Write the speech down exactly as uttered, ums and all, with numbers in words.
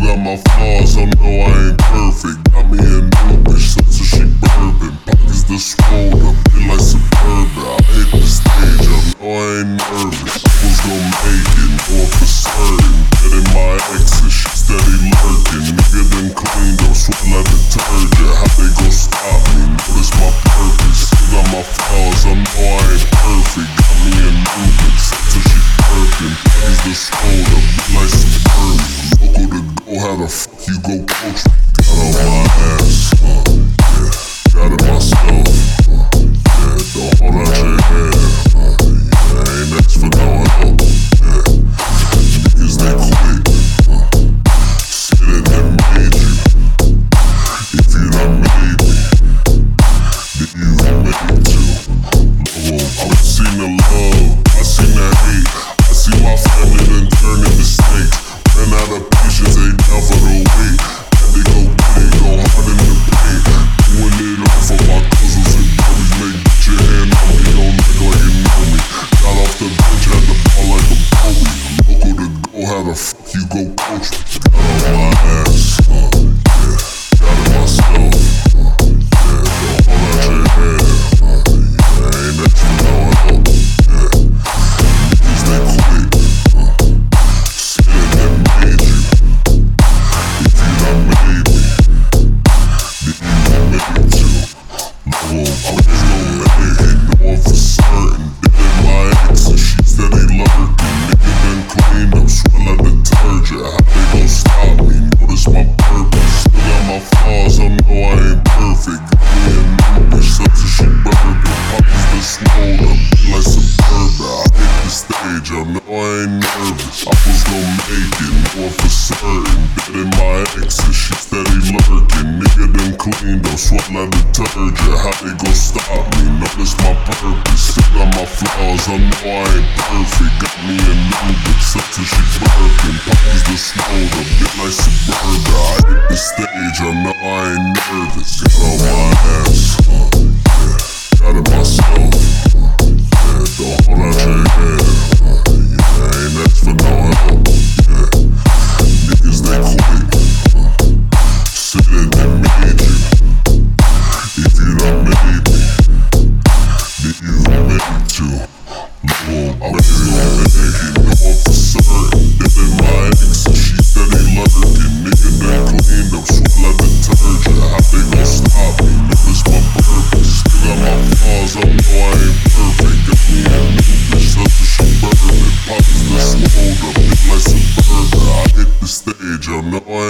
got my flaws, I know I ain't perfect. Got me a new bitch, such a she bourbon. Pockets the swole up, feel like Suburban. I hit the stage, I know I ain't nervous. I was gon' make it, know for certain. Getting my exes, she steady lurking. Nigga done cleaned up, sweat like detergent. How they gon' stop me? Notice my purpose. Still got my flaws, I know I ain't perfect. Got me a new bitch, such a she bourbon. Pockets the swole up, feel like Suburban. Local to go, how the fuck you go coach me? Got on my ass, uh, yeah. Got it myself, uh, yeah. Don't hold out your head, uh, yeah. I ain't asked for no help, yeah. Niggas they quit, uh, say that they made you. If you done made me, then you done made it too. Logo, I seen the love, I seen the hate. I see my family done turn into snakes. Ran out of patience, ain't down for the wait. Had to go get it, go hard in the paint. Doing it all for my cousins and buddies. Make get your hand on me, don't act like you know me. Got off the bench, had to ball like a Kobe. Local to go, how the fuck you go coach me? Got on my ass, uh, yeah. Got it myself, uh, yeah. Don't hold out your head, uh, yeah. I ain't asked for no help, yeah. Niggas they quit, uh, say that they made you. If you done made me, then you done made it too. No, I was gon' make it, know for certain. Dead my ex and she steady lurking. Nigga done cleaned up, sweat like detergent. How they gon' stop me? Notice my purpose. Still got my flaws, I know I ain't perfect. Got me a new bitch, such a she bourbon. Pockets the swole up, like Suburban. I hit the stage, I know I ain't nervous. I was gon' make it, know for certain. Dead in my ex and she steady lurking. Nigga done cleaned up, sweat like detergent. How they gon' stop me? Notice my purpose. Still got my flaws, I know I ain't perfect. Got me a new bitch, such a she bourbon. Pockets the swole up, bit like Suburban. I hit the stage, I know I ain't nervous. Got on my ass, uh, yeah. Got it myself, uh, yeah. Don't hold out your head, uh, yeah. I ain't asked for no help, yeah. Niggas they quit, uh, say that they made you. If you done made me, then you done made it too. No, I was gon' make it, know for certain. Dead in my ex and she steady lurking. Nigga done cleaned up, sweat like detergent. How they gon' stop me? Notice my purpose. Still got my flaws, I know I ain't perfect. Got me a new bitch, such a she bourbon. Pockets the swole up, bit like Suburban. I hit the stage, I know I